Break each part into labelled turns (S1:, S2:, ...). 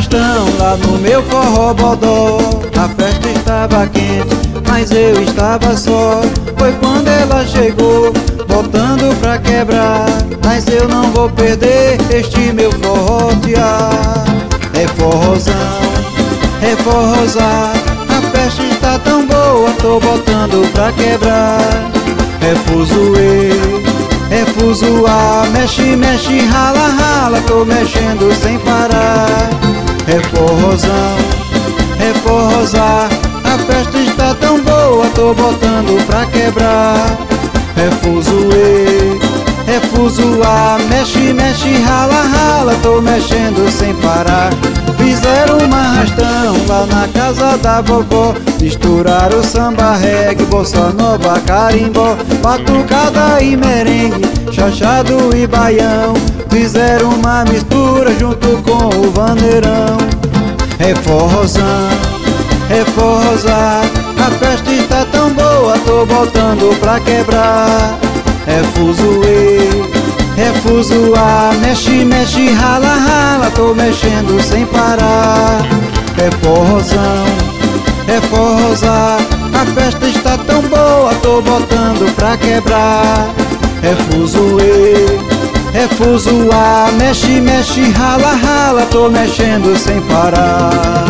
S1: arrastão lá no meu forró bodó. A festa estava quente, mas eu estava só. Foi quando ela chegou, botando pra quebrar. Mas eu não vou perder este meu forrotear. É forrozão, é forrozar. A festa está tão boa, tô botando pra quebrar. É fuzuê, é fuzuar. Mexe, mexe, rala, rala, tô mexendo sem parar. É forrozão, é forrozar. A festa está tão boa, tô botando pra quebrar. É fuzuê, é fuzuar. Mexe, mexe, rala, rala, tô mexendo sem parar. Fizeram um arrastão lá na casa da vovó. Misturaram samba, reggae, bossa nova, carimbó, batucada e merengue, chachado e baião. Fizeram uma mistura junto com o vaneirão. É forrozão, é forrozar. A festa está tão boa, tô botando pra quebrar. É fuzuê, é fuzuar. Mexe, mexe, rala, rala, tô mexendo sem parar. É forrozão, é forrozar. A festa está tão boa, tô botando pra quebrar. É fuzuê, é fuzuar. Mexe, mexe, rala, rala, tô mexendo sem parar.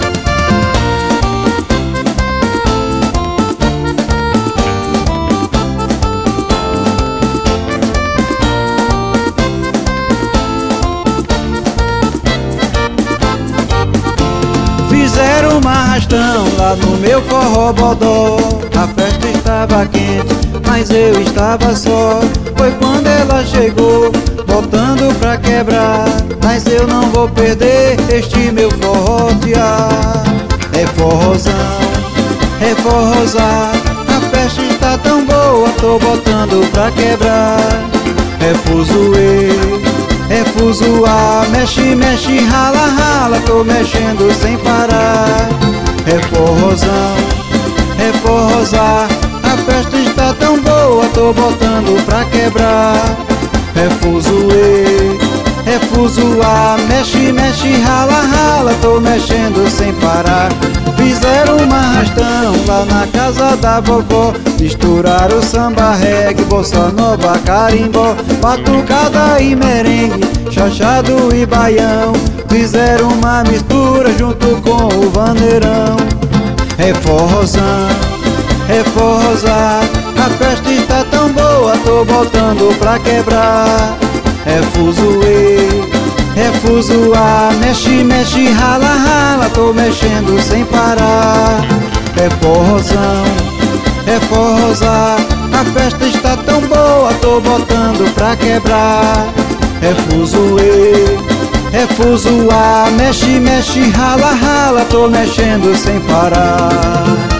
S1: Fizeram um arrastão lá no meu forró bodó. A festa estava quente, mas eu estava só. Foi quando ela chegou, botando pra quebrar. Mas eu não vou perder este meu forrotear. É forrozão, é forrozar. A festa está tão boa, tô botando pra quebrar. É fuzuê, é fuzuar. Mexe, mexe, rala, rala, tô mexendo sem parar. É forrozão, é forrozar. A festa está tão boa, tô botando pra quebrar. É fuzuê, é fuzuar. Mexe, mexe, rala, rala, tô mexendo sem parar. Fizeram um arrastão lá na casa da vovó. Misturaram samba, reggae, bossa nova, carimbó, batucada e merengue, chachado e baião. Fizeram uma mistura junto com o vaneirão. É forrozão, é forrozar. A festa está tão boa, tô botando pra quebrar. É fuzuê, é fuzuar. Mexe, mexe, rala, rala, tô mexendo sem parar. É forrozão, é forrozar. A festa está tão boa, tô botando pra quebrar. É fuzuê, é fuzuar. Mexe, mexe, rala, rala, tô mexendo sem parar.